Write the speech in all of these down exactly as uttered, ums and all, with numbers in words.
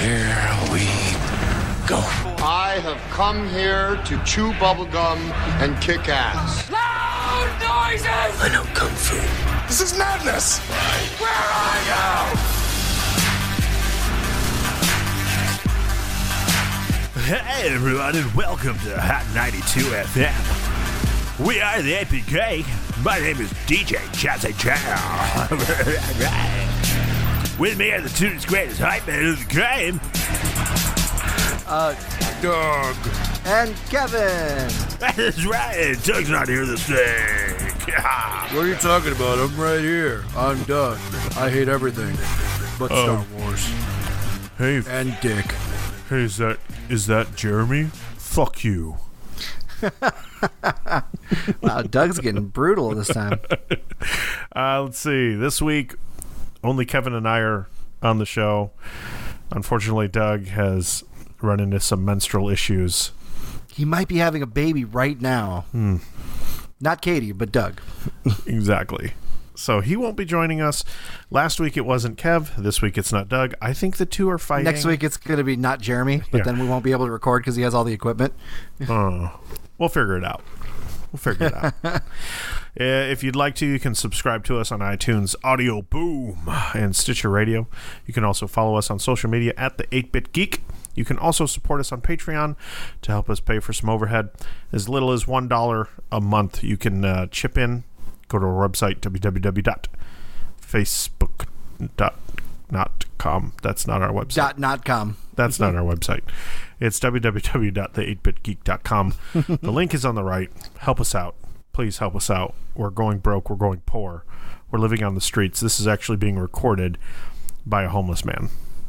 Here we go. I have come here to chew bubblegum and kick ass. Loud noises! I know Kung Fu. This is madness! Where are you? Hey everyone, and welcome to Hot ninety-two F M. We are the A P K. My name is D J Jazzy Chow. With me are the tune's greatest hype man of the game. Uh, Doug. and Kevin. That's right, Doug's not here this day. What are you talking about? I'm right here. I'm Doug. I hate everything but Oh. Star Wars Hey, and Dick. hey, is that is that Jeremy? Fuck you. Wow, Doug's getting brutal this time. Uh, let's see. This week, only Kevin and I are on the show. Unfortunately, Doug has run into some menstrual issues. He might be having a baby right now. Hmm. Not Katie, but Doug. Exactly. So he won't be joining us. Last week it wasn't Kev. This week it's not Doug. I think the two are fighting. Next week it's going to be not Jeremy, but Yeah. then we won't be able to record because he has all the equipment. Oh, we'll figure it out. We'll figure it out. Uh, if you'd like to, you can subscribe to us on iTunes, Audio Boom, and Stitcher Radio. You can also follow us on social media at the eight-Bit Geek. You can also support us on Patreon to help us pay for some overhead. As little as one dollar a month, you can uh, chip in. Go to our website, w w w dot facebook dot com. That's not our website. Dot not com. That's not our website. It's w w w dot the eight bit geek dot com. The link is on the right. Help us out. Please help us out. We're going broke. We're going poor. We're living on the streets. This is actually being recorded by a homeless man.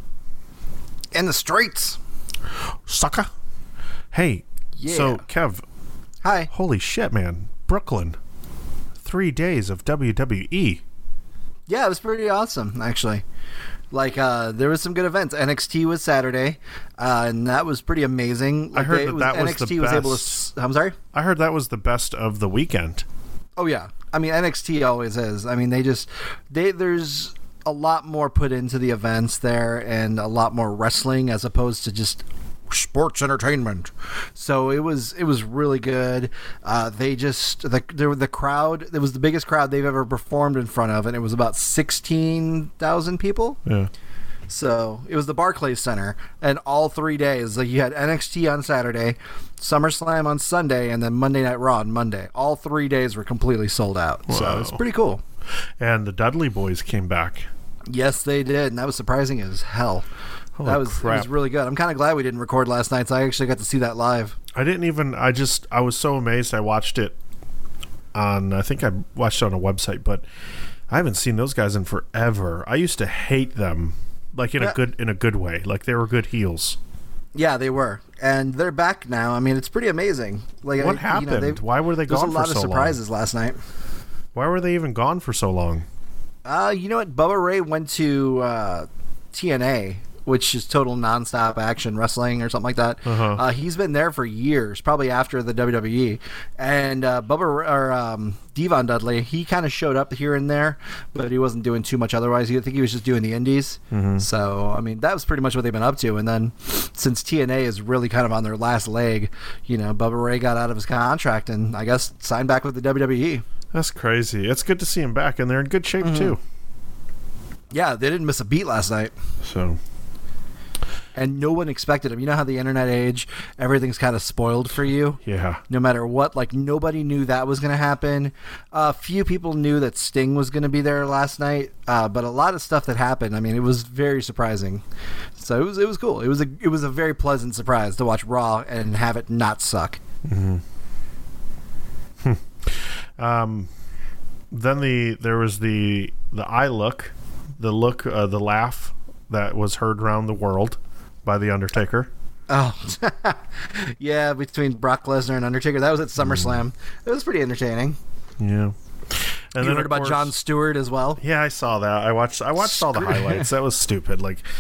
In the streets. Sucker. Hey, Yeah. so Kev, Hi. holy shit, man. Brooklyn. Three days of W W E. Yeah, it was pretty awesome, actually. Like, uh, there was some good events. N X T was Saturday, uh, and that was pretty amazing. Like, I heard they- that it was, that was N X T the was able to. best. s- I'm sorry. I heard that was the best of the weekend. Oh yeah, I mean N X T always is. I mean they just they there's a lot more put into the events there and a lot more wrestling as opposed to just sports entertainment. So it was it was really good. Uh, they just the the, the crowd. It was the biggest crowd they've ever performed in front of, and it was about sixteen thousand people. Yeah. So it was the Barclays Center, and all three days, like you had N X T on Saturday, SummerSlam on Sunday, and then Monday Night Raw on Monday. All three days were completely sold out. So Wow. it's pretty cool. And the Dudley Boys came back. Yes, they did, and that was surprising as hell. Holy that was crap. It was really good. I'm kind of glad we didn't record last night, so I actually got to see that live. I didn't even, I just, I was so amazed. I watched it on, I think I watched it on a website, but I haven't seen those guys in forever. I used to hate them, like in a Yeah. good, in a good way. Like they were good heels. Yeah, they were, and they're back now. I mean, it's pretty amazing. Like What I, happened? You know, they- Why were they There was gone a lot for of so surprises last night. long? Why were they even gone for so long? Uh, you know what? Bubba Ray went to uh, T N A, which is total nonstop action wrestling or something like that. Uh-huh. Uh, he's been there for years, probably after the W W E. And uh, Bubba or um, Devon Dudley, he kind of showed up here and there, but he wasn't doing too much otherwise. I think he was just doing the indies. Mm-hmm. So, I mean, that was pretty much what they've been up to. And then since T N A is really kind of on their last leg, you know, Bubba Ray got out of his contract and I guess signed back with the W W E. That's crazy. It's good to see them back, and they're in good shape Mm-hmm. too. Yeah, they didn't miss a beat last night. So, And no one expected him. You know how the internet age, everything's kind of spoiled for you? yeah. No matter what, like nobody knew that was going to happen. A uh, few people knew that Sting was going to be there last night, uh, but a lot of stuff that happened. I mean, it was very surprising. So it was it was cool. It was a it was a very pleasant surprise to watch Raw and have it not suck. Um, then the there was the the eye look, the look, uh, the laugh that was heard around the world by the Undertaker. Oh, yeah, between Brock Lesnar and Undertaker, that was at SummerSlam. It was pretty entertaining. Yeah. And You then, heard of about course- Jon Stewart as well? Yeah, I saw that. I watched. I watched all the Screw- highlights. That was stupid. Like,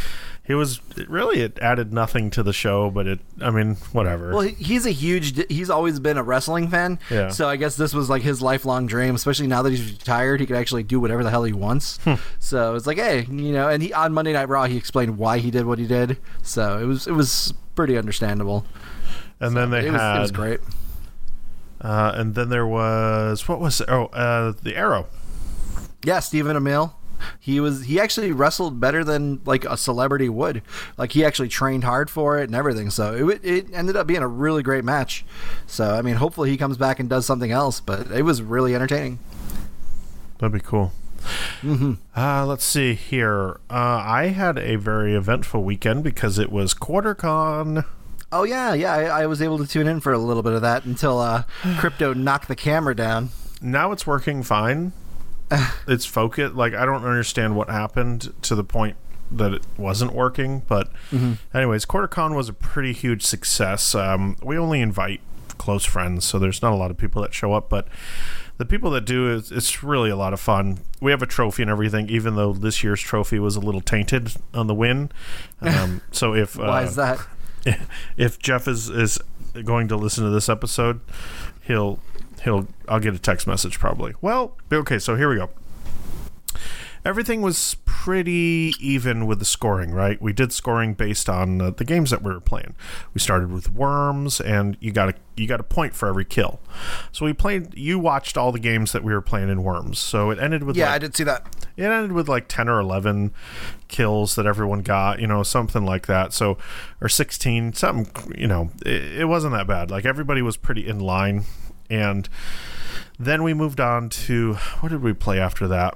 He was it really it added nothing to the show, but it. I mean, whatever. Well, he- he's a huge. He's always been a wrestling fan. Yeah. So I guess this was like his lifelong dream. Especially now that he's retired, he could actually do whatever the hell he wants. Hmm. So it's like, hey, you know. And he on Monday Night Raw, he explained why he did what he did. So it was it was pretty understandable. and then they it was, had. it was great. Uh, and then there was what was oh uh, the Arrow. Yeah, Stephen Amell. He was he actually wrestled better than like a celebrity would. Like he actually trained hard for it and everything. So it it ended up being a really great match. So I mean, hopefully he comes back and does something else. But it was really entertaining. That'd be cool. Mm-hmm. Uh, let's see here. Uh, I had a very eventful weekend because it was QuarterCon. Oh yeah, yeah. I, I was able to tune in for a little bit of that until uh, Crypto knocked the camera down. Now it's working fine. It's focused. Like, I don't understand what happened to the point that it wasn't working. But mm-hmm. anyways, QuarterCon was a pretty huge success. Um, we only invite close friends, so there's not a lot of people that show up. But the people that do, it's, it's really a lot of fun. We have a trophy and everything, even though this year's trophy was a little tainted on the win. Um, so if Why uh, is that? If Jeff is, is going to listen to this episode, he'll... He'll. I'll get a text message probably. Well, okay, so here we go. Everything was pretty even with the scoring, right? We did scoring based on uh, the games that we were playing. We started with Worms, and you got a you got a point for every kill. So we played. You watched all the games that we were playing in Worms. So it ended with Yeah, like, I did see that. It ended with like ten or eleven kills that everyone got, you know, something like that. So, or sixteen, something. You know, it, it wasn't that bad. Like everybody was pretty in line. And then we moved on to, what did we play after that?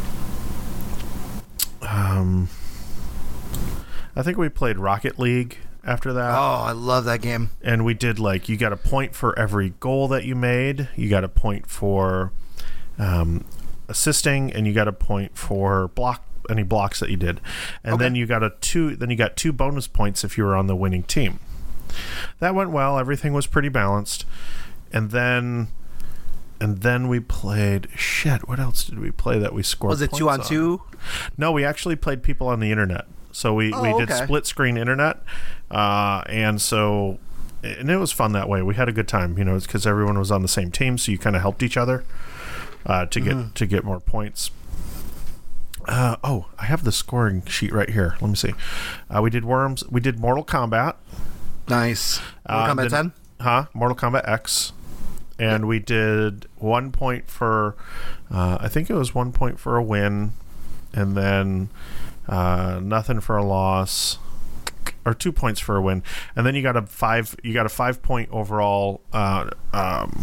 Um, I think we played Rocket League after that. Oh, I love that game. And we did like, you got a point for every goal that you made. You got a point for um, assisting, and you got a point for block any blocks that you did. And Okay. then you got a two. Then you got two bonus points if you were on the winning team. That went well. Everything was pretty balanced. And then, and then we played. Shit, what else did we play that we scored? Was it two on points two? No, we actually played people on the internet. So we, Oh, we did okay. split screen internet, uh, and so and it was fun that way. We had a good time, you know, because everyone was on the same team, so you kind of helped each other uh, to Mm-hmm. get to get more points. Uh, oh, I have the scoring sheet right here. Let me see. Uh, we did Worms. We did Mortal Kombat. Nice. Mortal Uh, Kombat then- ten? Huh? Mortal Kombat X. And we did one point for, uh, I think it was one point for a win, and then uh, nothing for a loss, or two points for a win, and then you got a five. You got a five point overall uh, um,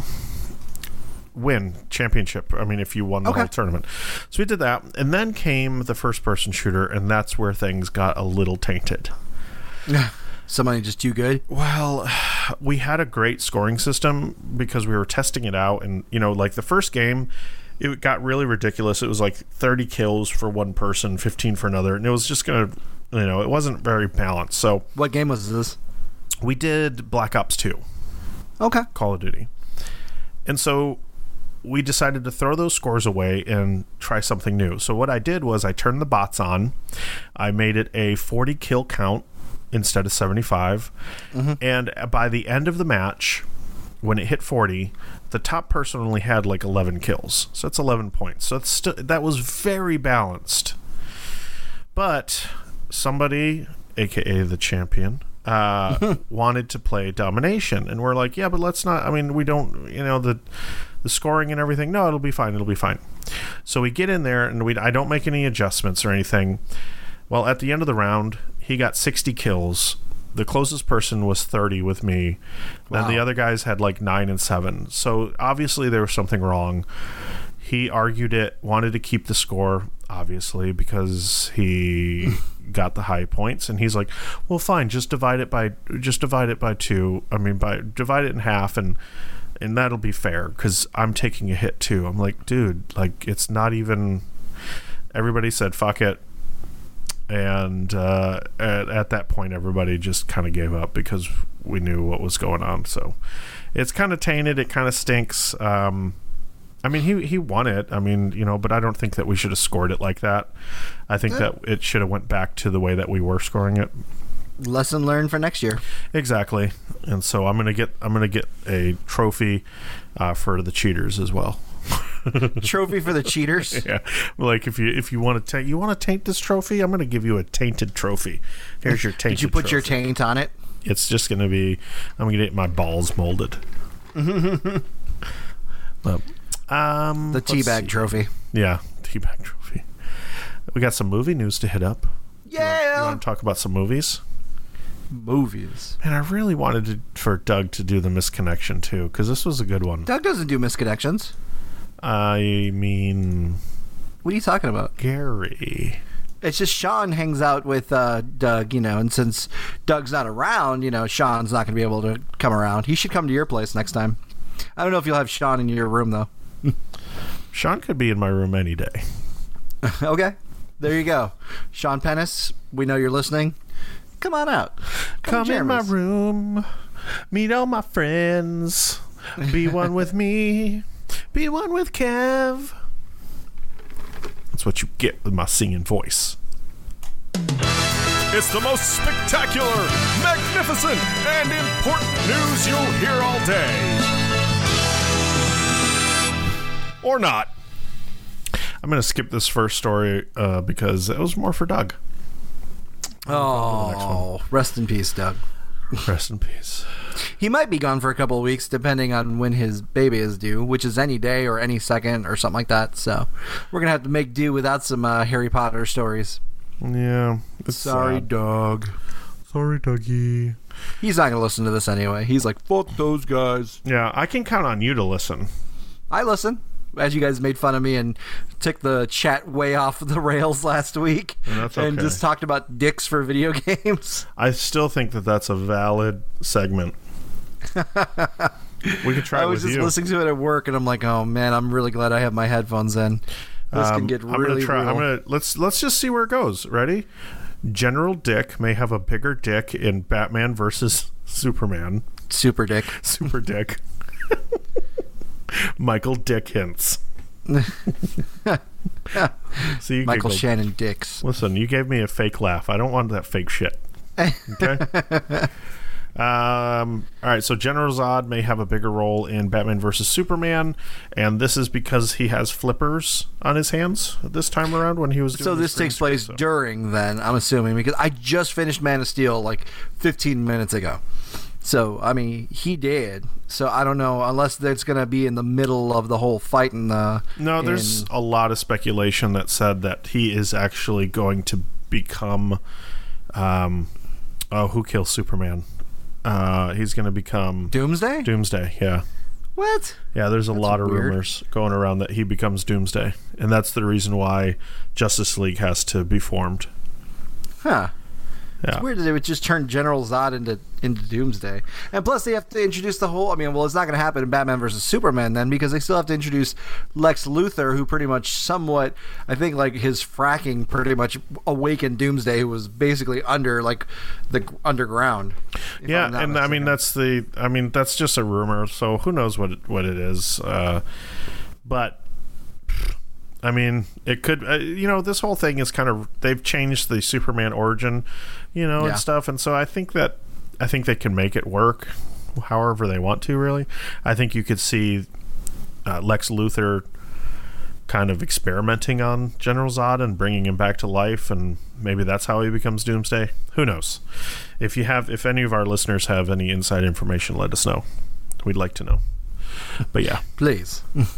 win championship. I mean, if you won the Okay. whole tournament. So we did that, and then came the first person shooter, and that's where things got a little tainted. Somebody just too good? Well, we had a great scoring system because we were testing it out, and you know, like the first game, it got really ridiculous. It was like thirty kills for one person, fifteen for another, and it was just gonna, you know, it wasn't very balanced. So What game was this? we did Black Ops two, Okay. Call of Duty, and so we decided to throw those scores away and try something new. So what I did was I turned the bots on. I made it a forty kill count instead of seventy-five. Mm-hmm. And by the end of the match, when it hit forty, the top person only had like eleven kills. So that's eleven points. So that's st- that was very balanced. But somebody, aka the champion, uh, wanted to play domination. And we're like, yeah, but let's not, I mean, we don't, you know, the the scoring and everything. No, it'll be fine. It'll be fine. So we get in there, and we I don't make any adjustments or anything. Well, at the end of the round, he got sixty kills. The closest person was thirty with me. Then Wow. the other guys had like nine and seven. So obviously there was something wrong. He argued it, wanted to keep the score, obviously, because he got the high points. And he's like, well, fine, just divide it by just divide it by two. I mean, by divide it in half, and and that'll be fair because I'm taking a hit too. I'm like, dude, like it's not even. Everybody said fuck it. And uh, at, at that point, everybody just kind of gave up because we knew what was going on. So it's kind of tainted. It kind of stinks. Um, I mean, he he won it. I mean, you know, but I don't think that we should have scored it like that. I think that it should have went back to the way that we were scoring it. Lesson learned for next year. Exactly. And so I'm gonna get I'm gonna get a trophy uh, for the cheaters as well. Trophy for the cheaters. Yeah, like if you if you want to ta- you want to taint this trophy, I'm gonna give you a tainted trophy. Here's your tainted. Did you put trophy. your taint on it? It's just gonna be. I'm gonna get my balls molded. but, um, The let's teabag see. trophy. Yeah, teabag trophy. We got some movie news to hit up. Yeah. You want to talk about some movies? Movies. Man, I really wanted to, for Doug to do the Misconnection too, because this was a good one. Doug doesn't do misconnections. I mean, What are you talking about? Gary. It's just Sean hangs out with uh, Doug, you know, and since Doug's not around, you know, Sean's not going to be able to come around. He should come to your place next time. I don't know if you'll have Sean in your room, though. Sean could be in my room any day. Okay. There you go. Sean Pennis, we know you're listening. Come on out. Come jam in my us. room, meet all my friends, be one with me, be one with Kev. That's what you get with my singing voice. It's the most spectacular, magnificent, and important news you'll hear all day. Or not. I'm going to skip this first story uh, because it was more for Doug. Oh, rest in peace, Doug. Rest in peace. He might be gone for a couple of weeks, depending on when his baby is due, which is any day or any second or something like that. So we're going to have to make do without some uh, Harry Potter stories. Yeah. It's Sorry, sad. Doug. Sorry, Dougie. He's not going to listen to this anyway. He's like, fuck those guys. Yeah, I can count on you to listen. I listen. As you guys made fun of me and took the chat way off the rails last week And that's and okay. just talked about dicks for video games. I still think that that's a valid segment. We could try I it was with just you. listening to it at work and I'm like, oh man, I'm really glad I have my headphones in. This Um, can get I'm gonna really try. real. I'm gonna let's let's just see where it goes. Ready? General Dick may have a bigger dick in Batman versus Superman. Super dick. Super Dick. Michael Dick hints. See, you Michael giggled. Shannon dicks. Listen, you gave me a fake laugh. I don't want that fake shit. Okay. Um, all right, so General Zod may have a bigger role in Batman versus Superman, and this is because he has flippers on his hands this time around when he was doing So the this screen takes place space, so- during then, I'm assuming, because I just finished Man of Steel like fifteen minutes ago. So, I mean, he did. So, I don't know, unless it's going to be in the middle of the whole fight in the... No, there's in- a lot of speculation that said that he is actually going to become um oh, who kills Superman? Uh he's going to become Doomsday? Doomsday, yeah. What? Yeah, there's a lot of weird. rumors going around that he becomes Doomsday, and that's the reason why Justice League has to be formed. Huh. Yeah. It's weird that they would just turn General Zod into into Doomsday. And plus, they have to introduce the whole... I mean, well, it's not going to happen in Batman versus Superman then, because they still have to introduce Lex Luthor, who pretty much somewhat... I think, like, his fracking pretty much awakened Doomsday, who was basically under, like, the underground. if Yeah, I'm not and I mean mistaken. that's the I mean that's just a rumor, so who knows what it, what it is. Uh, but I mean, it could uh, you know, this whole thing is kind of, they've changed the Superman origin, you know, Yeah. and stuff, and so I think that I think they can make it work however they want to, really. I think you could see uh, Lex Luthor kind of experimenting on General Zod and bringing him back to life, and maybe that's how he becomes Doomsday. Who knows? If you have, if any of our listeners have any inside information, let us know. We'd like to know. But yeah, Please.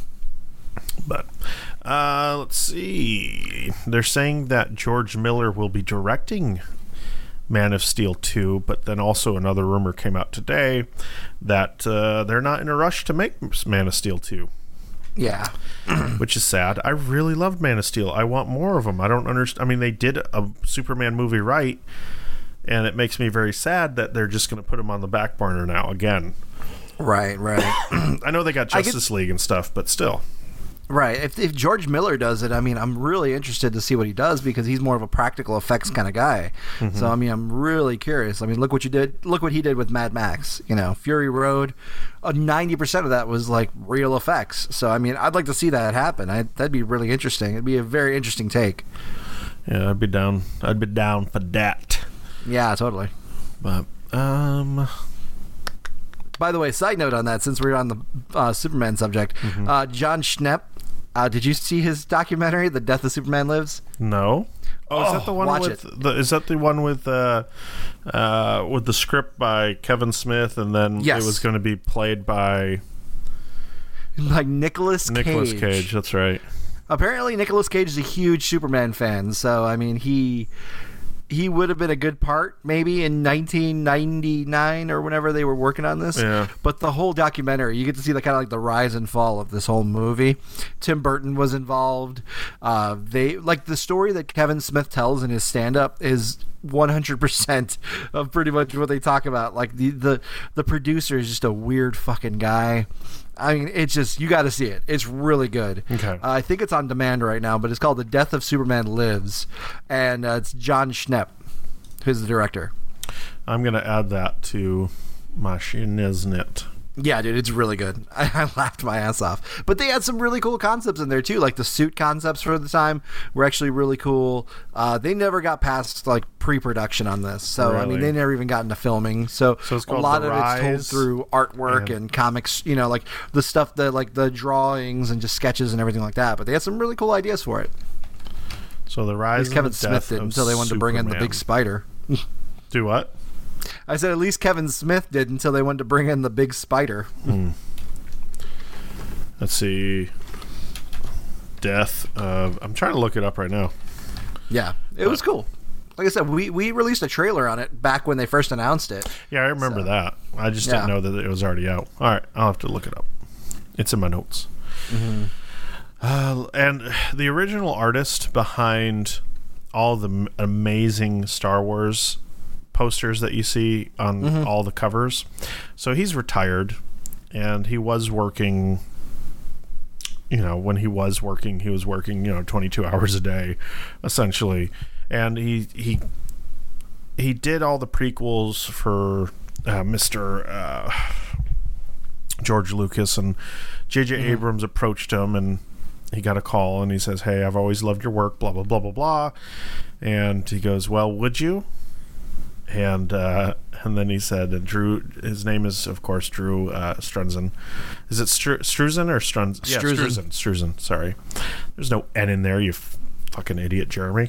but uh, let's see. They're saying that George Miller will be directing Man of Steel two, but then also another rumor came out today that uh, they're not in a rush to make Man of Steel two. Yeah. Which is sad. I really loved Man of Steel. I want more of them. I don't understand. I mean, they did a Superman movie right, and it makes me very sad that they're just going to put him on the back burner now again. Right, right. I know they got I get- Justice League and stuff, but still. Right. If, if George Miller does it, I mean, I'm really interested to see what he does because he's more of a practical effects kind of guy. Mm-hmm. So, I mean, I'm really curious. I mean, look what you did. Look what he did with Mad Max. You know, Fury Road. Uh, ninety percent of that was like real effects. So, I mean, I'd like to see that happen. I, that'd be really interesting. It'd be a very interesting take. Yeah, I'd be down. I'd be down for that. Yeah, totally. But um. By the way, side note on that, since we're on the uh, Superman subject, mm-hmm. uh, John Schnepp. Uh, did you see his documentary, The Death of Superman Lives? No. Oh, is oh, that the one watch with it. the? Is that the one with uh, uh, with the script by Kevin Smith, and then yes. it was going to be played by like Nicolas Cage. Nicolas Cage. That's right. Apparently, Nicolas Cage is a huge Superman fan, so I mean he. He would have been a good part maybe in nineteen ninety-nine or whenever they were working on this. Yeah. But the whole documentary, you get to see the kind of like the rise and fall of this whole movie. Tim Burton was involved. Uh, they like the story that Kevin Smith tells in his stand-up is one hundred percent of pretty much what they talk about. Like the the, the producer is just a weird fucking guy. I mean, it's just, you got to see it. It's really good. Okay. Uh, I think it's on demand right now, but it's called The Death of Superman Lives. And uh, it's John Schnepp, who's the director. I'm going to add that to my Shiznit. Yeah, dude, it's really good. I, I laughed my ass off. But they had some really cool concepts in there, too. Like, the suit concepts for the time were actually really cool. Uh, they never got past, like, pre-production on this. So, really? I mean, they never even got into filming. So, so it's a lot The of Rise. it's told through artwork and, and comics, you know, like, the stuff that, like, the drawings and just sketches and everything like that. But they had some really cool ideas for it. So, The Rise Kevin and the Smith Death did of until they wanted Superman. to bring in the big spider. Do what? I said at least Kevin Smith did until they wanted to bring in the big spider. Hmm. Let's see. Death of... I'm trying to look it up right now. Yeah, it was cool. Like I said, we, we released a trailer on it back when they first announced it. Yeah, I remember So, that. I just yeah. didn't know that it was already out. All right, I'll have to look it up. It's in my notes. Mm-hmm. Uh, and the original artist behind all the m- amazing Star Wars posters that you see on Mm-hmm. all the covers. So he's retired, and he was working... You know, when he was working, he was working, you know, twenty-two hours a day, essentially. And he he he did all the prequels for uh, Mister Uh, George Lucas, and J J Mm-hmm. Abrams approached him, and he got a call, and he says, "Hey, I've always loved your work, blah, blah, blah, blah, blah." And he goes, "Well, would you?" And uh, and then he said, uh, "Drew." His name is, of course, Drew uh, Struzan. Is it Stru- Struzan or Strun? Yeah, Struzan. Struzan. Struzan. Sorry, there's no N in there. You f- fucking idiot, Jeremy.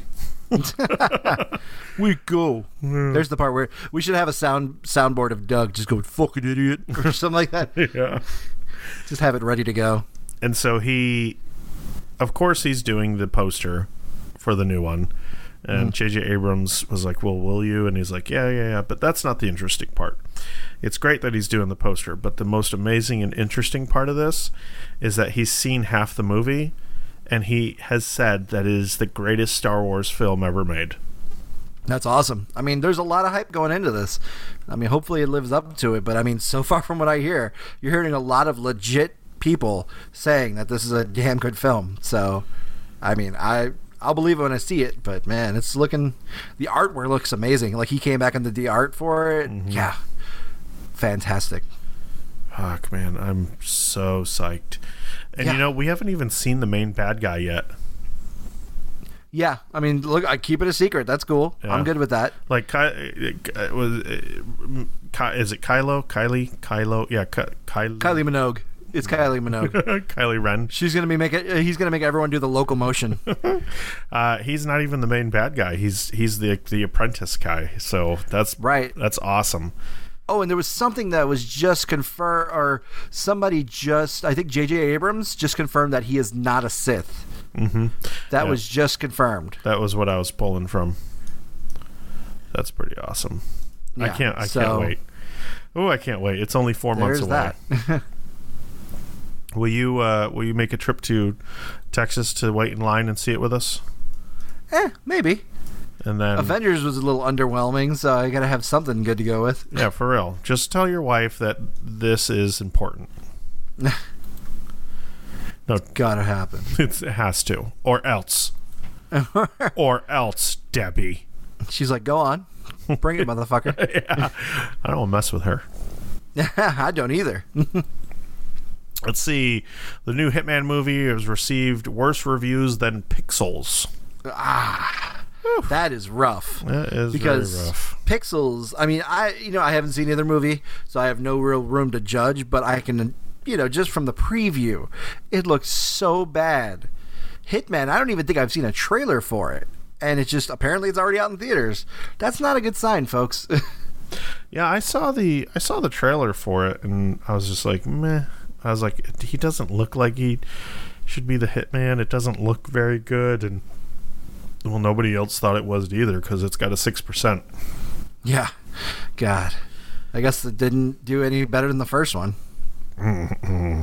We go. There's the part where we should have a sound soundboard of Doug just going "fucking idiot" or something like that. Yeah. Just have it ready to go. And so he, of course, he's doing the poster for the new one. And J J. Abrams was like, "Well, will you?" And he's like, "Yeah, yeah, yeah." But that's not the interesting part. It's great that he's doing the poster, but the most amazing and interesting part of this is that he's seen half the movie, and he has said that it is the greatest Star Wars film ever made. That's awesome. I mean, there's a lot of hype going into this. I mean, hopefully it lives up to it. But I mean, so far from what I hear, you're hearing a lot of legit people saying that this is a damn good film. So, I mean, I... I'll believe it when I see it, but man, it's looking, the artwork looks amazing. Like he came back and did the art for it. Mm-hmm. Yeah. Fantastic. Fuck, man. I'm so psyched. And yeah. you know, we haven't even seen the main bad guy yet. Yeah. I mean, look, I keep it a secret. That's cool. Yeah. I'm good with that. Like, Ky- uh, was uh, is it Kylo? Kylie? Kylo? Yeah, Ky- Kylie. Kylie Minogue. It's Kylie Minogue. Kylie Ren. She's gonna be make it. He's gonna make everyone do the locomotion. uh, he's not even the main bad guy. He's he's the the apprentice guy. So that's right. That's awesome. Oh, and there was something that was just confirmed, or somebody just, I think J J. Abrams just confirmed that he is not a Sith. Mm-hmm. That yeah. was just confirmed. That was what I was pulling from. That's pretty awesome. Yeah, I can't. I so, can't wait. Oh, I can't wait. It's only four months away. That. Will you uh, will you make a trip to Texas to wait in line and see it with us? Eh, maybe. And then Avengers was a little underwhelming, so I gotta have something good to go with. Yeah, for real. Just tell your wife that this is important. No, Gotta happen. it's, it has to, or else, or else, Debbie. She's like, go on. Bring it, motherfucker. Yeah, I don't want to mess with her. I don't either. Let's see. The new Hitman movie has received worse reviews than Pixels. That is rough. That is because very rough. Pixels, I mean, I you know, I haven't seen either movie, so I have no real room to judge, but I can, you know, just from the preview, it looks so bad. Hitman, I don't even think I've seen a trailer for it. And it's just, apparently it's already out in theaters. That's not a good sign, folks. Yeah, I saw the I saw the trailer for it, and I was just like, meh. I was like, he doesn't look like he should be the Hitman. It doesn't look very good, and well, nobody else thought it was either because it's got a six percent. Yeah. God. I guess it didn't do any better than the first one. Mm-hmm.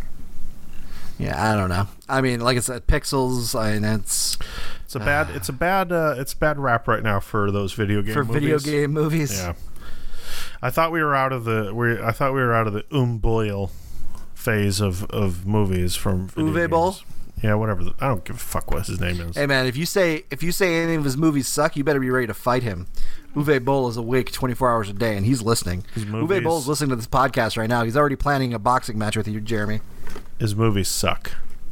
Yeah, I don't know. I mean, like I said, Pixels, I mean, it's It's a bad. It's a bad. Uh, it's a bad rap right now for those video game for movies. video game movies. Yeah. I thought we were out of the. We I thought we were out of the umboil phase of, of movies from video Uwe games. Boll? Yeah, whatever. The, I don't give a fuck what his name is. Hey man, if you say if you say any of his movies suck, you better be ready to fight him. Uwe Boll is awake twenty-four hours a day, and he's listening. His movies- Uwe Boll is listening to this podcast right now. He's already planning a boxing match with you, Jeremy. His movies suck.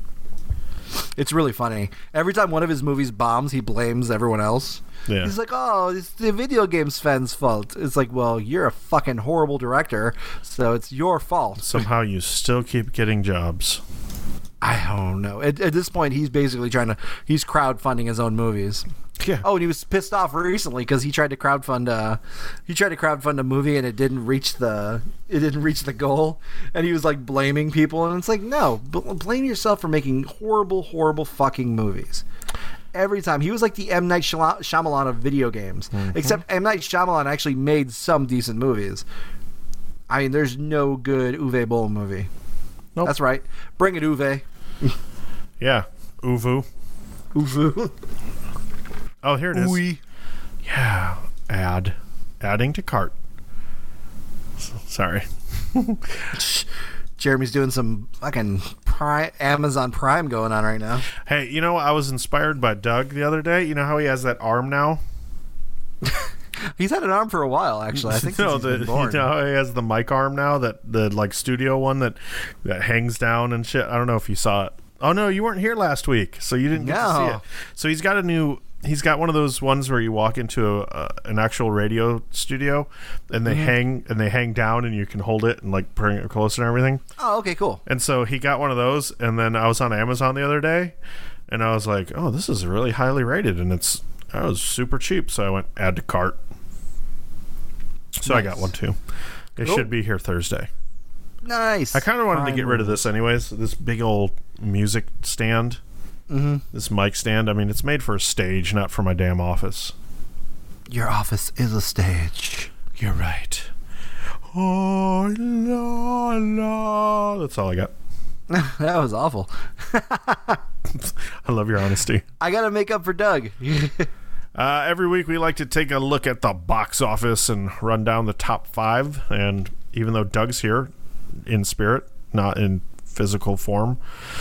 It's really funny. Every time one of his movies bombs, he blames everyone else. Yeah. He's like, oh, it's the video games fans' fault. It's like, well, you're a fucking horrible director, so it's your fault. Somehow you still keep getting jobs. I don't know. At, at this point, he's basically trying to, he's crowdfunding his own movies. Yeah. Oh, and he was pissed off recently because he tried to crowdfund a, he tried to crowdfund a movie and it didn't reach the, it didn't reach the goal, and he was like blaming people, and it's like, no, b- blame yourself for making horrible, horrible fucking movies. Every time he was like the M. Night Shyam- Shyamalan of video games, Mm-hmm. except M. Night Shyamalan actually made some decent movies. I mean, there's no good Uwe Boll movie. Nope. That's right. Bring it, Uwe. Yeah. Uvu. Uwe. Oh, here it is. Uwe. Yeah. Add. Adding to cart. S- Sorry. Jeremy's doing some fucking Prime, Amazon Prime going on right now. Hey, you know, I was inspired by Doug the other day. You know how he has that arm now? He's had an arm for a while, actually. I think no, since he's the, been born. you know how he has the mic arm now, that the like studio one that that hangs down and shit. I don't know if you saw it. Oh no, you weren't here last week, so you didn't get to see No. it. So he's got a new. He's got one of those ones where you walk into a, uh, an actual radio studio, and they Mm-hmm. hang and they hang down, and you can hold it and like bring it closer and everything. Oh, okay, cool. And so he got one of those, and then I was on Amazon the other day, and I was like, "Oh, this is really highly rated," and it's I was super cheap, so I went add to cart. So I got Nice. one too. It Cool. should be here Thursday. Nice. I kind of wanted to Prime get rid of this anyways. This big old music stand, Mm-hmm. this mic stand. I mean, it's made for a stage, not for my damn office. Your office is a stage. You're right. Oh, la, la. That's all I got. That was awful. I love your honesty. I gotta make up for Doug. Uh, every week we like to take a look at the box office and run down the top five. And even though Doug's here in spirit, not in physical form,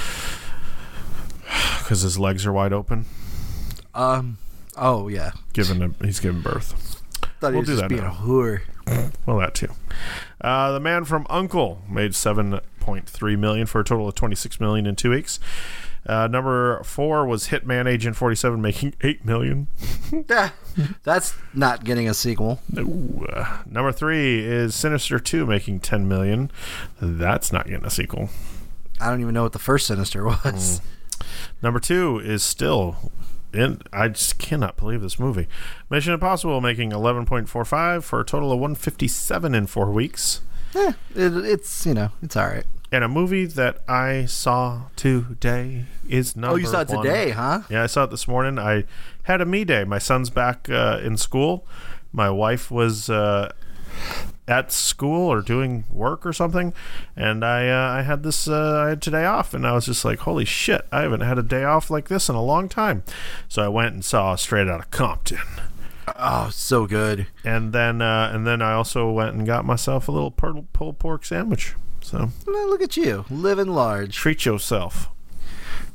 because his legs are wide open, um. Oh yeah. given a, he's giving birth. Thought he We'll was do just that being now. a whore. Well, that too. Uh, the Man from U N C L E made seven point three million for a total of twenty-six million in two weeks. Uh, number four was Hitman Agent forty-seven, making eight million. Yeah, that's not getting a sequel. No. Uh, number three is Sinister two, making ten million. That's not getting a sequel. I don't even know what the first Sinister was. Number two is still in. I just cannot believe this movie. Mission Impossible, making eleven point four five for a total of one fifty-seven in four weeks. Eh, it, it's you know it's all right. And a movie that I saw today is number Oh, you saw it one. today, huh? Yeah, I saw it this morning. I had a me day. My son's back uh, in school. My wife was uh, at school or doing work or something, and I uh, I had this uh, I had today off, and I was just like, holy shit, I haven't had a day off like this in a long time. So I went and saw Straight Outta Compton. Oh, so good. And then uh, and then I also went and got myself a little pulled pulled pork sandwich. So Well, look at you, living large. treat yourself.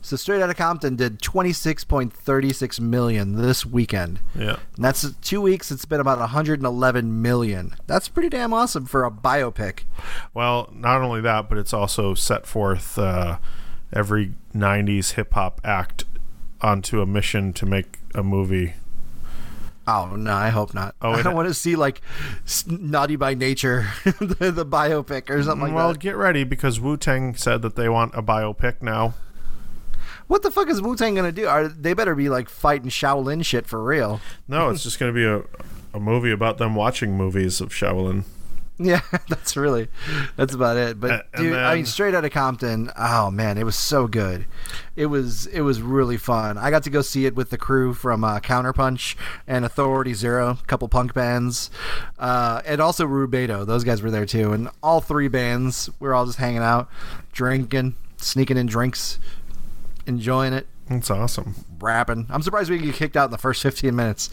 So Straight Outta Compton did twenty-six point three six million this weekend. Yeah. And that's two weeks. It's been about one hundred eleven million. That's pretty damn awesome for a biopic. Well, not only that, but it's also set forth uh, every nineties hip hop act onto a mission to make a movie. Oh, no, I hope not. Oh, I it- don't want to see, like, S- Naughty by Nature, the, the biopic or something like well, that. get ready because Wu-Tang said that they want a biopic now. What the fuck is Wu-Tang going to do? Are, they better be, like, fighting Shaolin shit for real. No, it's just going to be a, a movie about them watching movies of Shaolin. Yeah, that's really, that's about it. But Uh, and dude, I then- mean, Straight Outta Compton, oh man, it was so good. It was, it was really fun. I got to go see it with the crew from uh, Counterpunch and Authority Zero, a couple punk bands, uh, and also Rubedo. Those guys were there too. And all three bands, we were all just hanging out, drinking, sneaking in drinks, enjoying it, That's awesome. rapping. I'm surprised we didn't get kicked out in the first fifteen minutes.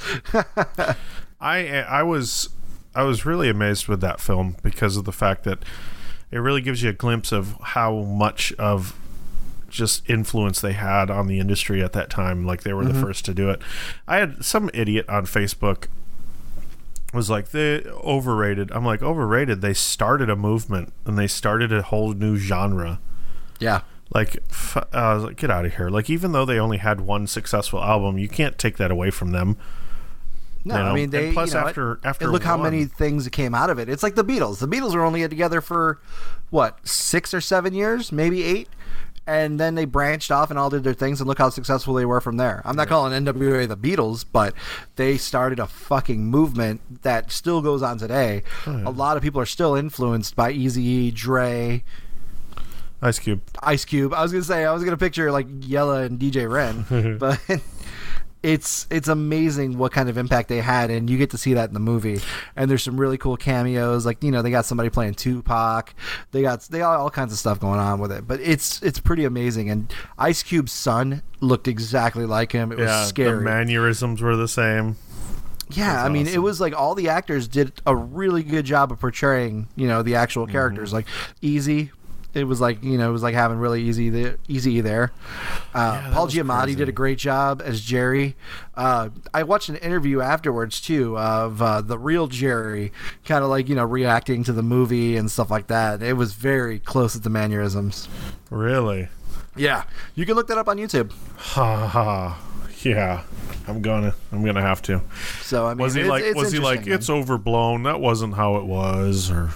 I I was I was really amazed with that film because of the fact that it really gives you a glimpse of how much of just influence they had on the industry at that time. Like they were the first to do it. I had some idiot on Facebook was like, they overrated. I'm like, overrated? They started a movement and they started a whole new genre. Yeah. Like, f- uh, I was like, get out of here. Like, even though they only had one successful album, you can't take that away from them. No, You know, I mean and they. plus you know, after- it- after and look how one- many things came out of it. It's like the Beatles. The Beatles were only together for what six or seven years, maybe eight, and then they branched off and all did their things. And look how successful they were from there. I'm not calling N W A the Beatles, but they started a fucking movement that still goes on today. A lot of people are still influenced by Eazy-E, Dre, Ice Cube. Ice Cube. I was gonna say I was gonna picture like Yella and D J Ren, but it's it's amazing what kind of impact they had, and you get to see that in the movie. And there's some really cool cameos, like you know they got somebody playing Tupac. They got they got all kinds of stuff going on with it, but it's it's pretty amazing. And Ice Cube's son looked exactly like him. It was Yeah, scary. the mannerisms were the same. Yeah, That's I mean, it awesome. was like all the actors did a really good job of portraying, you know, the actual characters. Mm-hmm. Like Easy, it was like you know, it was like having really easy, the, easy there. Uh, that Paul was Giamatti crazy. did a great job as Jerry. Uh, I watched an interview afterwards too of uh, the real Jerry, kind of like you know, reacting to the movie and stuff like that. It was very close to the mannerisms. Really? Yeah, you can look that up on YouTube. Ha ha. Yeah. I'm gonna. I'm gonna have to. So I mean, Was he it's, like? it's Was he like? interesting, man. It's overblown. That wasn't how it was. Or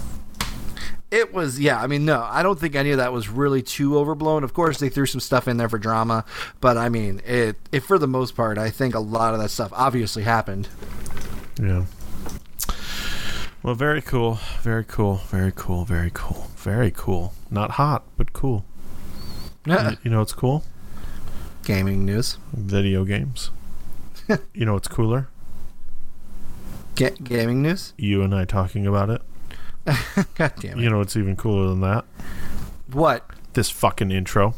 It was, yeah. I mean, no, I don't think any of that was really too overblown. Of course, they threw some stuff in there for drama, but I mean, it, it for the most part, I think a lot of that stuff obviously happened. yeah. Well, very cool. Very cool. Very cool. Very cool. Very cool. Not hot, but cool. You, you know what's cool? Gaming news. Video games. You know what's cooler? Ga- gaming news. You and I talking about it. God damn it! You know what's even cooler than that? What? This fucking intro.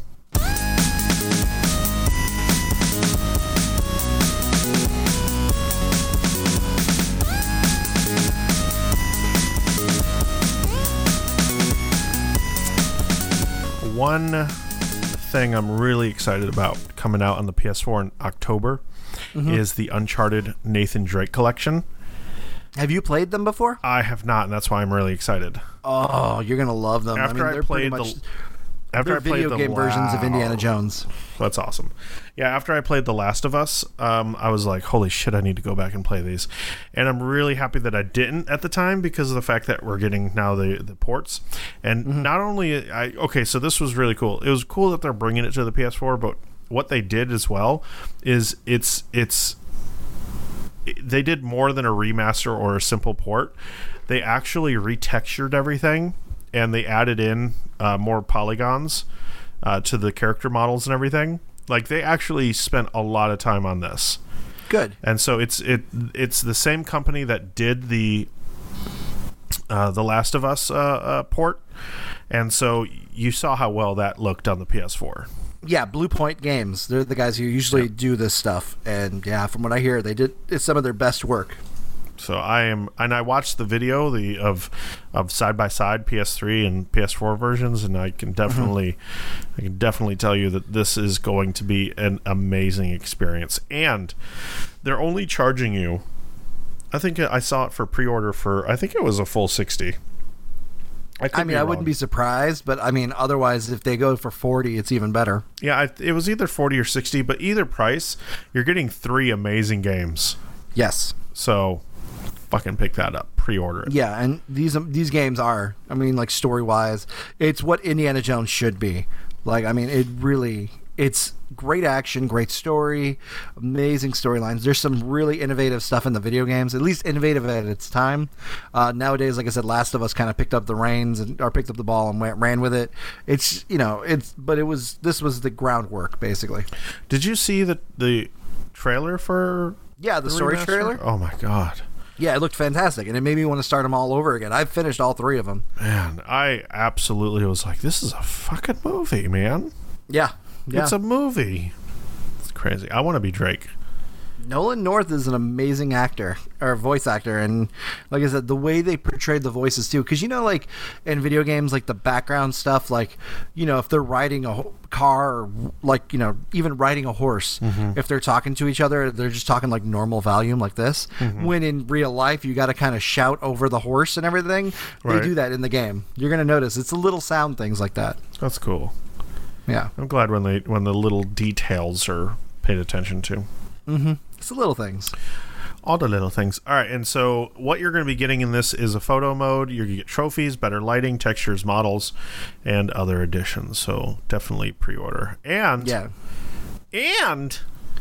One thing I'm really excited about coming out on the P S four in October is the Uncharted Nathan Drake collection. Have you played them before? I have not, and that's why I'm really excited. Oh, you're gonna love them. After I mean, I they're pretty played much the after they're I played video the game versions of wow. Indiana Jones. That's awesome. Yeah, after I played The Last of Us, um, I was like, holy shit, I need to go back and play these. And I'm really happy that I didn't at the time because of the fact that we're getting now the, the ports. And Mm-hmm. not only, I okay, so this was really cool. It was cool that they're bringing it to the P S four, but what they did as well is it's it's they did more than a remaster or a simple port. They actually retextured everything and they added in uh, more polygons uh, to the character models and everything. Like they actually spent a lot of time on this, Good. and so it's it it's the same company that did the uh, the Last of Us uh, uh, port, and so you saw how well that looked on the P S four. Yeah, Blue Point Games. They're the guys who usually do this stuff, and yeah, from what I hear, they did it's some of their best work. So I am, and I watched the video the of of side by side P S three and P S four versions, and I can definitely, mm-hmm. I can definitely tell you that this is going to be an amazing experience. And they're only charging you. I think I saw it for pre-order for. I think it was a full sixty. I, I mean, I wouldn't be surprised, but I mean, otherwise, if they go for forty, it's even better. Yeah, I, it was either forty or sixty, but either price, you're getting three amazing games. Yes. So, fucking pick that up. Pre-order it. Yeah, and these um, these games are, I mean, like story-wise, it's what Indiana Jones should be. Like, I mean, it really, it's great action, great story, amazing storylines. There's some really innovative stuff in the video games, at least innovative at its time. Uh, nowadays, like I said, Last of Us kind of picked up the reins and or picked up the ball and went, ran with it. It's, you know, it's, but it was, this was the groundwork, basically. Did you see the the trailer for? Yeah, the, the story remaster? trailer. Oh my god. Yeah, it looked fantastic, and it made me want to start them all over again. I've finished all three of them. Man, I absolutely was like, this is a fucking movie, man. Yeah. Yeah. It's a movie. It's crazy. I want to be Drake. Nolan North is an amazing actor, or voice actor, and like I said, the way they portrayed the voices too, because you know, like in video games, like the background stuff, like, you know, if they're riding a ho- car, or like, you know, even riding a horse, mm-hmm. if they're talking to each other, they're just talking like normal volume like this. Mm-hmm. When in real life, you got to kind of shout over the horse and everything. Right. They do that in the game. You're gonna notice it's the little sound things like that. That's cool. Yeah, I'm glad when they when the little details are paid attention to. Mm-hmm. It's the little things. All the little things. All right, and so what you're going to be getting in this is a photo mode. You're going to get trophies, better lighting, textures, models, and other additions. So definitely pre-order. And yeah, and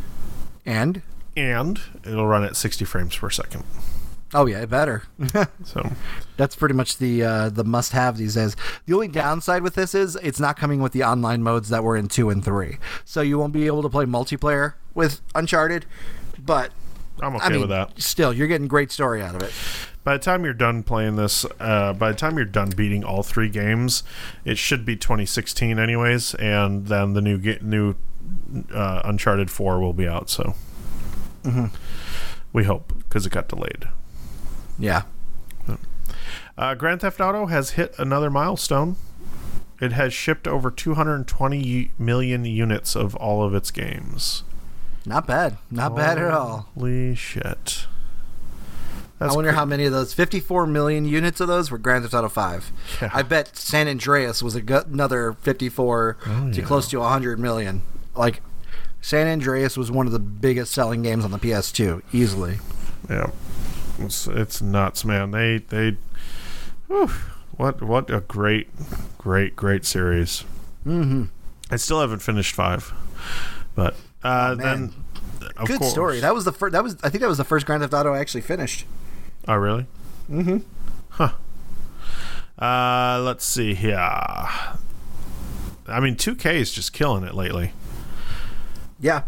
and and it'll run at sixty frames per second. Oh yeah, it better. So that's pretty much the uh, the must-have these days. The only downside with this is it's not coming with the online modes that were in two and three, so you won't be able to play multiplayer with Uncharted. But I'm okay I mean, with that. Still, you're getting great story out of it. By the time you're done playing this, uh, by the time you're done beating all three games, it should be twenty sixteen anyways, and then the new ge- new uh, Uncharted four will be out. So mm-hmm. we hope, because it got delayed. Yeah. Uh, Grand Theft Auto has hit another milestone. It has shipped over two hundred twenty million units of all of its games. Not bad. Not Holy bad at all. Holy shit. That's I wonder cr- how many of those, fifty-four million units of those were Grand Theft Auto five. Yeah. I bet San Andreas was a gu- another fifty-four oh, to yeah. close to one hundred million. Like, San Andreas was one of the biggest selling games on the P S two, easily. Yeah. It's, it's nuts, man. They they whew, what what a great great great series. Mm-hmm. I still haven't finished five, but uh, oh, then of good course. story. That was the first. That was I think that was the first Grand Theft Auto I actually finished. Oh really? Mm-hmm. Huh. Uh, let's see here. I mean, two K is just killing it lately. Yeah.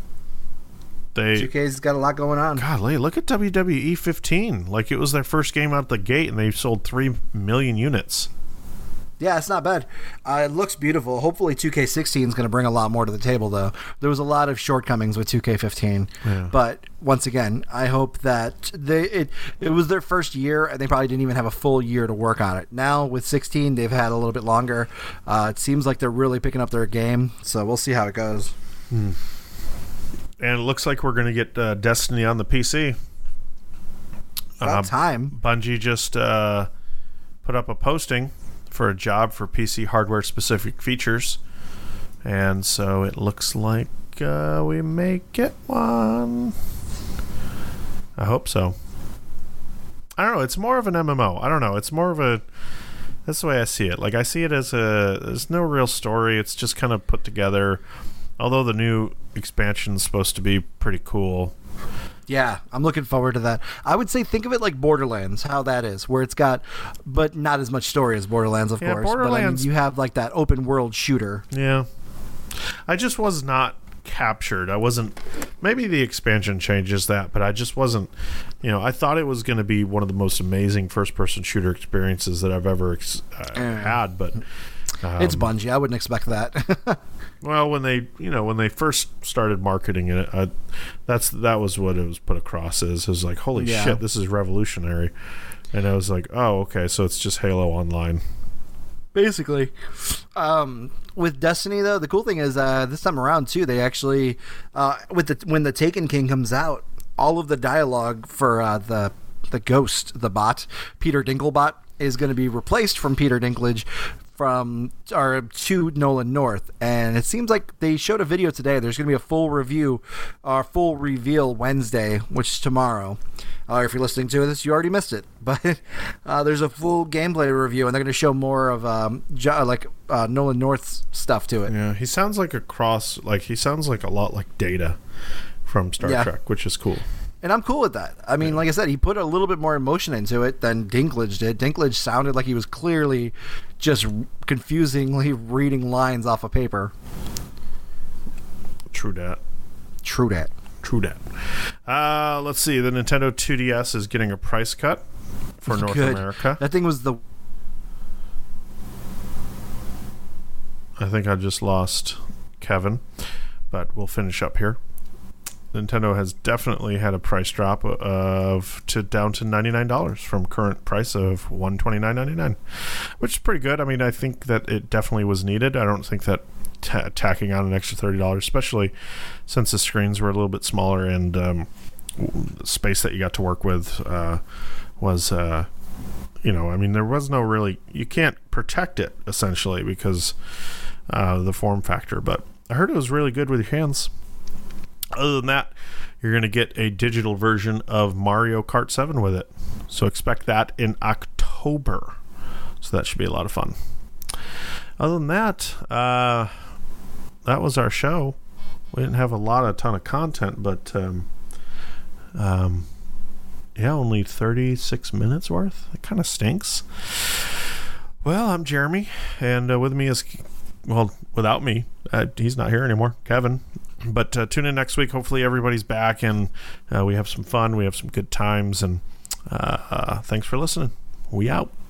They two K's got a lot going on. Golly, look at W W E fifteen. Like it was their first game out the gate, and they've sold three million units. Yeah, it's not bad. Uh, it looks beautiful. Hopefully, two K sixteen is going to bring a lot more to the table, though. There was a lot of shortcomings with two K fifteen, yeah. But once again, I hope that they it it was their first year, and they probably didn't even have a full year to work on it. Now with sixteen, they've had a little bit longer. Uh, it seems like they're really picking up their game, so we'll see how it goes. Hmm. And it looks like we're going to get uh, Destiny on the P C. About uh, time. Bungie just uh, put up a posting for a job for P C hardware-specific features. And so it looks like uh, we may get one. I hope so. I don't know. It's more of an M M O. I don't know. It's more of a... That's the way I see it. Like, I see it as a... There's no real story. It's just kind of put together... Although the new expansion is supposed to be pretty cool. Yeah, I'm looking forward to that. I would say think of it like Borderlands, how that is, where it's got, but not as much story as Borderlands, of yeah, course. Borderlands, but I mean, you have like that open world shooter. Yeah. I just was not captured. I wasn't, maybe the expansion changes that, but I just wasn't, you know, I thought it was going to be one of the most amazing first person shooter experiences that I've ever ex- uh, uh. had, but it's Bungie. I wouldn't expect that. Well, when they, you know, when they first started marketing it, I, that's that was what it was put across as. It was like, holy Yeah. shit, this is revolutionary. And I was like, oh, okay, so it's just Halo Online. Basically. Um, with Destiny, though, the cool thing is uh, this time around, too, they actually, uh, with the when the Taken King comes out, all of the dialogue for uh, the the Ghost, the bot, Peter Dinklebot, is going to be replaced from Peter Dinklage from or to Nolan North, and it seems like they showed a video today. There's going to be a full review, or full reveal Wednesday, which is tomorrow. Uh, if you're listening to this, you already missed it, but uh, there's a full gameplay review, and they're going to show more of um, jo- like uh, Nolan North's stuff to it. Yeah, he sounds like a cross, like he sounds like a lot like Data from Star Yeah. Trek, which is cool. And I'm cool with that. I mean, like I said, he put a little bit more emotion into it than Dinklage did. Dinklage sounded like he was clearly just confusingly reading lines off of paper. True dat. True that. True dat. Uh, let's see. The Nintendo two D S is getting a price cut for North Good. America. That thing was the... I think I just lost Kevin, but we'll finish up here. Nintendo has definitely had a price drop of to down to ninety-nine dollars from current price of one hundred twenty-nine ninety-nine, which is pretty good. I mean, I think that it definitely was needed. I don't think that t- tacking on an extra thirty dollars, especially since the screens were a little bit smaller and um, the space that you got to work with uh, was, uh, you know, I mean, there was no really, you can't protect it essentially because uh, the form factor, but I heard it was really good with your hands. Other than that, you're going to get a digital version of Mario Kart seven with it. So expect that in October. So that should be a lot of fun. Other than that, uh, that was our show. We didn't have a lot, a ton of content, but um, um, yeah, only thirty-six minutes worth. It kind of stinks. Well, I'm Jeremy, and uh, with me is, well, without me, uh, he's not here anymore, Kevin. But uh, tune in next week. Hopefully everybody's back and uh, we have some fun. We have some good times. And uh, uh, thanks for listening. We out.